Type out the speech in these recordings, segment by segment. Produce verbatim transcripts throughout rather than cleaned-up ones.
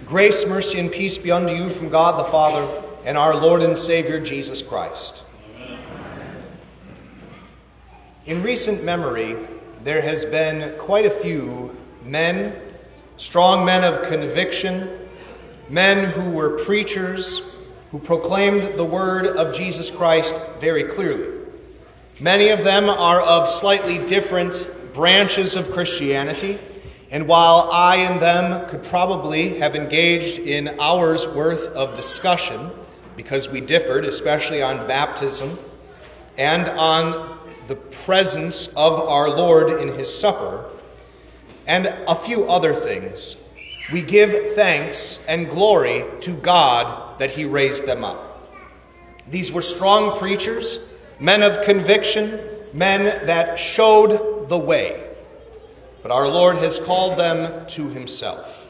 Grace, mercy, and peace be unto you from God the Father and our Lord and Savior Jesus Christ. Amen. In recent memory, there has been quite a few men, strong men of conviction, men who were preachers, who proclaimed the word of Jesus Christ very clearly. Many of them are of slightly different branches of Christianity, and while I and them could probably have engaged in hours worth of discussion, because we differed, especially on baptism and on the presence of our Lord in his supper, and a few other things, we give thanks and glory to God that he raised them up. These were strong preachers, men of conviction, men that showed the way. But our Lord has called them to himself.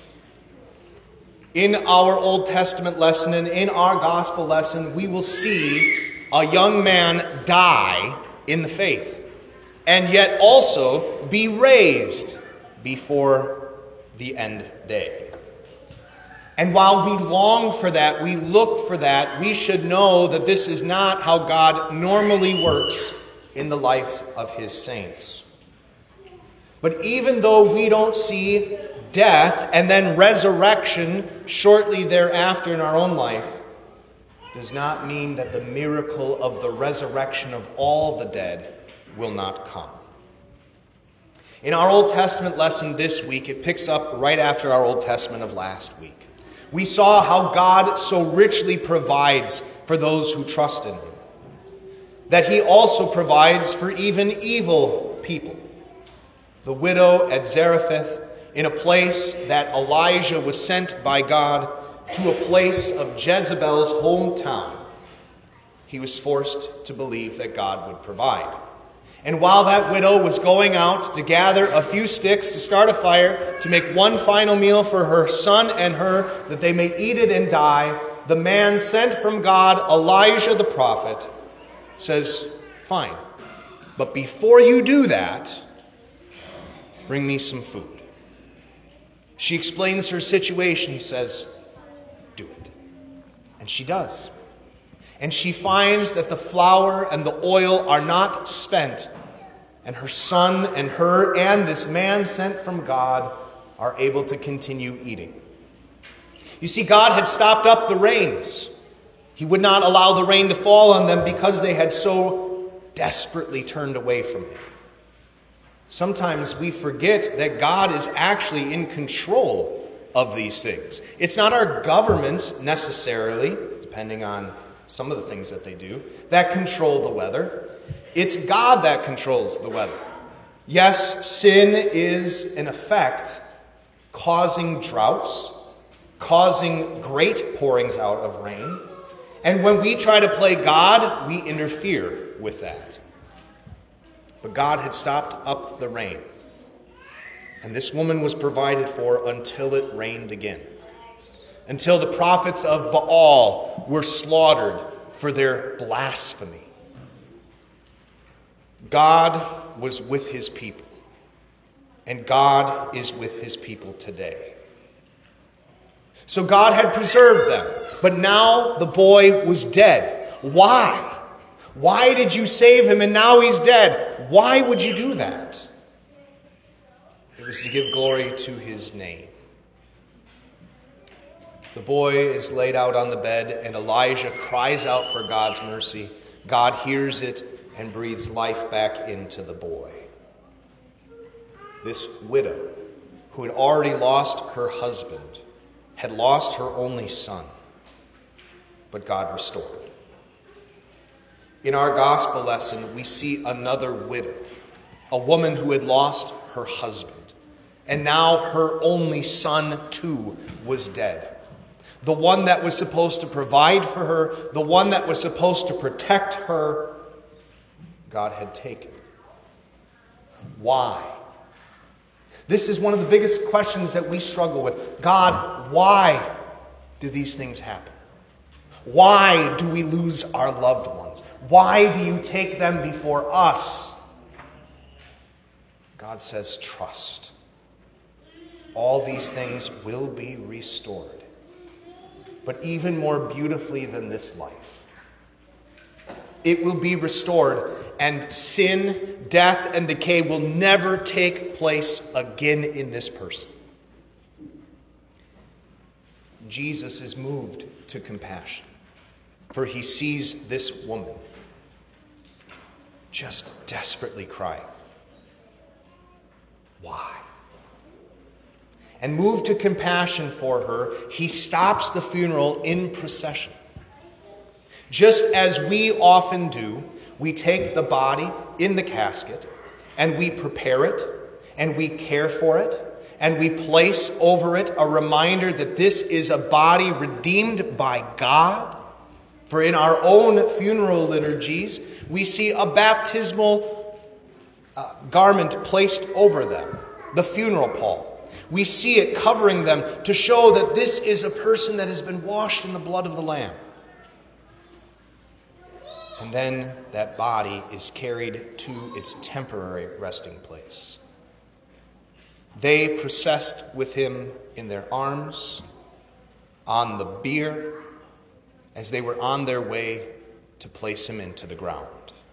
In our Old Testament lesson and in our gospel lesson, we will see a young man die in the faith and yet also be raised before the end day. And while we long for that, we look for that, we should know that this is not how God normally works in the life of his saints. But even though we don't see death and then resurrection shortly thereafter in our own life, does not mean that the miracle of the resurrection of all the dead will not come. In our Old Testament lesson this week, it picks up right after our Old Testament of last week. We saw how God so richly provides for those who trust in him, that he also provides for even evil people. The widow at Zarephath, in a place that Elijah was sent by God to a place of Jezebel's hometown, he was forced to believe that God would provide. And while that widow was going out to gather a few sticks to start a fire, to make one final meal for her son and her, that they may eat it and die, the man sent from God, Elijah the prophet, says, "Fine, but before you do that, bring me some food." She explains her situation, says, "Do it." And she does. And she finds that the flour and the oil are not spent, and her son and her and this man sent from God are able to continue eating. You see, God had stopped up the rains. He would not allow the rain to fall on them because they had so desperately turned away from him. Sometimes we forget that God is actually in control of these things. It's not our governments necessarily, depending on some of the things that they do, that control the weather. It's God that controls the weather. Yes, sin is, in effect, causing droughts, causing great pourings out of rain. And when we try to play God, we interfere with that. But God had stopped up the rain. And this woman was provided for until it rained again. Until the prophets of Baal were slaughtered for their blasphemy. God was with his people. And God is with his people today. So God had preserved them. But now the boy was dead. Why? Why did you save him and now he's dead? Why would you do that? It was to give glory to his name. The boy is laid out on the bed and Elijah cries out for God's mercy. God hears it and breathes life back into the boy. This widow, who had already lost her husband, had lost her only son, but God restored. In our gospel lesson, we see another widow, a woman who had lost her husband, and now her only son too was dead. The one that was supposed to provide for her, the one that was supposed to protect her, God had taken. Why? This is one of the biggest questions that we struggle with. God, why do these things happen? Why do we lose our loved ones? Why do you take them before us? God says, trust. all these things will be restored. But even more beautifully than this life, it will be restored, and sin, death, and decay will never take place again in this person. Jesus is moved to compassion, for he sees this woman just desperately crying. Why? And moved to compassion for her, he stops the funeral in procession. Just as we often do, we take the body in the casket and we prepare it and we care for it and we place over it a reminder that this is a body redeemed by God. For in our own funeral liturgies, we see a baptismal uh, garment placed over them, the funeral pall. We see it covering them to show that this is a person that has been washed in the blood of the Lamb. And then that body is carried to its temporary resting place. They processed with him in their arms on the bier as they were on their way to place him into the ground.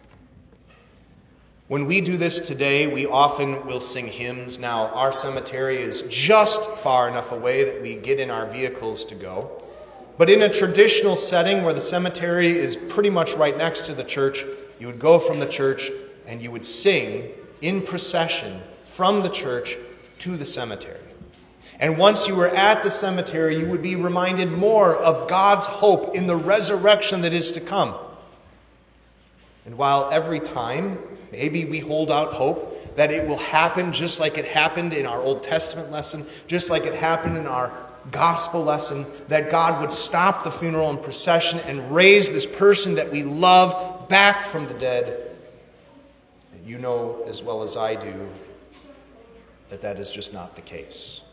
When we do this today, we often will sing hymns. Now, our cemetery is just far enough away that we get in our vehicles to go. But in a traditional setting where the cemetery is pretty much right next to the church, you would go from the church and you would sing in procession from the church to the cemetery. And once you were at the cemetery, you would be reminded more of God's hope in the resurrection that is to come. And while every time, maybe we hold out hope that it will happen just like it happened in our Old Testament lesson, just like it happened in our gospel lesson, that God would stop the funeral and procession and raise this person that we love back from the dead. You know as well as I do that that is just not the case.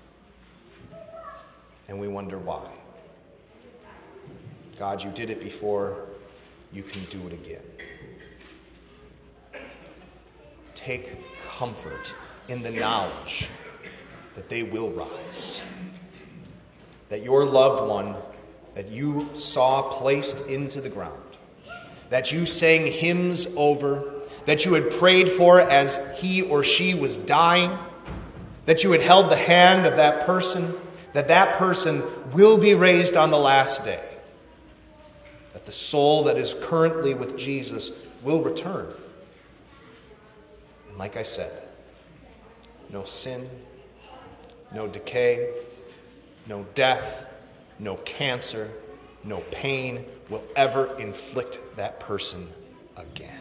And we wonder why. God, you did it before, you can do it again. Take comfort in the knowledge that they will rise. That your loved one that you saw placed into the ground, that you sang hymns over, that you had prayed for as he or she was dying, that you had held the hand of that person, that that person will be raised on the last day, that the soul that is currently with Jesus will return. And like I said, no sin, no decay, no death, no cancer, no pain will ever inflict that person again.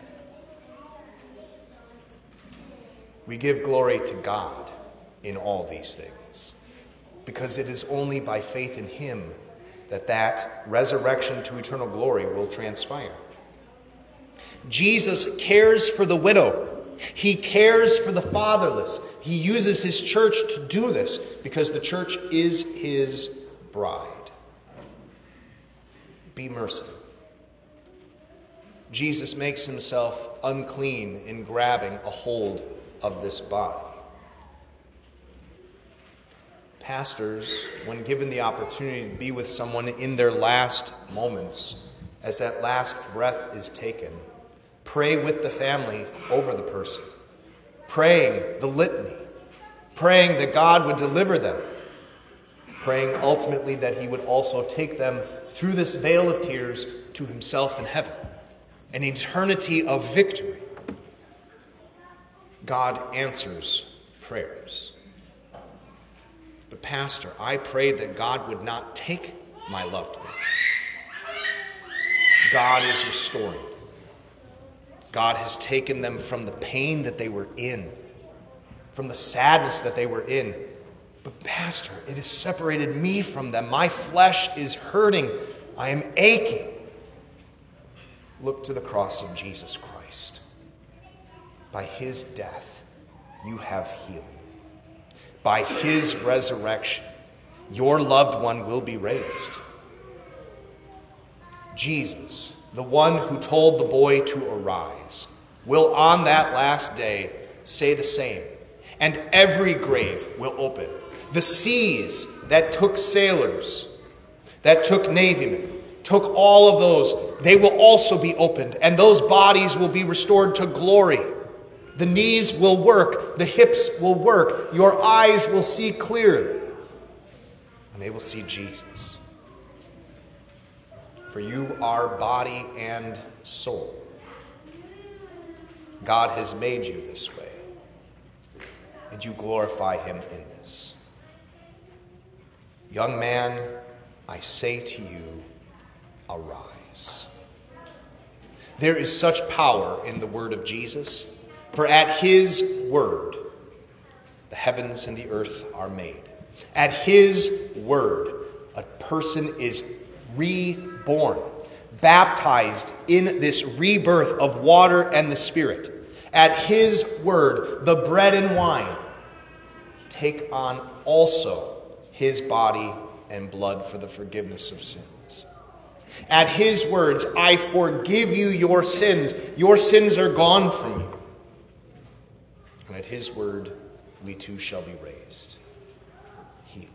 We give glory to God in all these things, because it is only by faith in him that that resurrection to eternal glory will transpire. Jesus cares for the widow. He cares for the fatherless. He uses his church to do this because the church is his bride. Be merciful. Jesus makes himself unclean in grabbing a hold of this body. Pastors, when given the opportunity to be with someone in their last moments, as that last breath is taken, pray with the family over the person, praying the litany, praying that God would deliver them, praying ultimately that he would also take them through this veil of tears to himself in heaven, an eternity of victory. God answers prayers. But Pastor, I prayed that God would not take my loved one. God is restoring them. God has taken them from the pain that they were in, from the sadness that they were in. But Pastor, it has separated me from them. My flesh is hurting. I am aching. Look to the cross of Jesus Christ. By his death, you have healing. By his resurrection, your loved one will be raised. Jesus, the one who told the boy to arise, will on that last day say the same, and every grave will open. The seas that took sailors, that took navymen, took all of those, they will also be opened, and those bodies will be restored to glory. The knees will work, the hips will work, your eyes will see clearly, and they will see Jesus. For you are body and soul. God has made you this way, and you glorify him in this. Young man, I say to you, arise. There is such power in the word of Jesus, for at his word, the heavens and the earth are made. At his word, a person is reborn, baptized in this rebirth of water and the Spirit. At his word, the bread and wine take on also his body and blood for the forgiveness of sins. At his words, I forgive you your sins. Your sins are gone from you. And at his word, we too shall be raised, healed.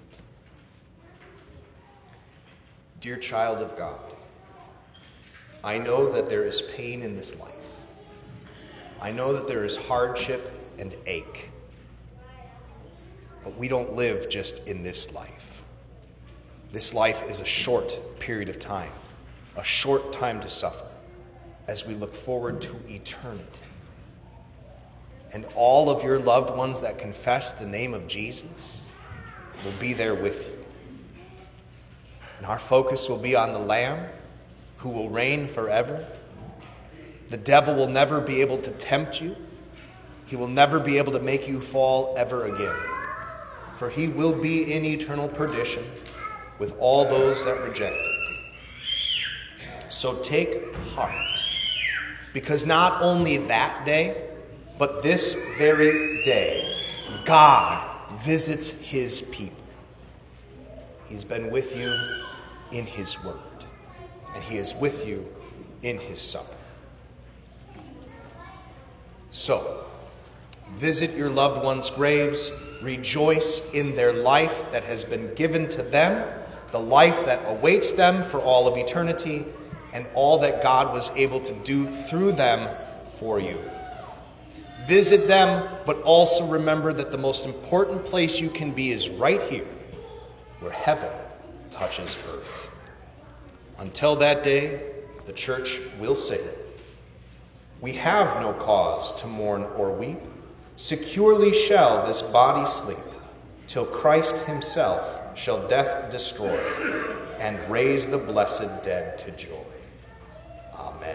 Dear child of God, I know that there is pain in this life. I know that there is hardship and ache. But we don't live just in this life. This life is a short period of time, a short time to suffer, as we look forward to eternity. And all of your loved ones that confess the name of Jesus will be there with you. And our focus will be on the Lamb who will reign forever. The devil will never be able to tempt you. He will never be able to make you fall ever again. For he will be in eternal perdition with all those that reject it. So take heart, because not only that day, but this very day, God visits his people. He's been with you in his word, and he is with you in his supper. So, visit your loved ones' graves, rejoice in their life that has been given to them, the life that awaits them for all of eternity, and all that God was able to do through them for you. Visit them, but also remember that the most important place you can be is right here, where heaven touches earth. Until that day, the church will sing, we have no cause to mourn or weep. Securely shall this body sleep, till Christ himself shall death destroy, and raise the blessed dead to joy. Amen.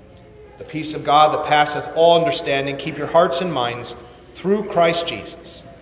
The peace of God that passeth all understanding, keep your hearts and minds through Christ Jesus.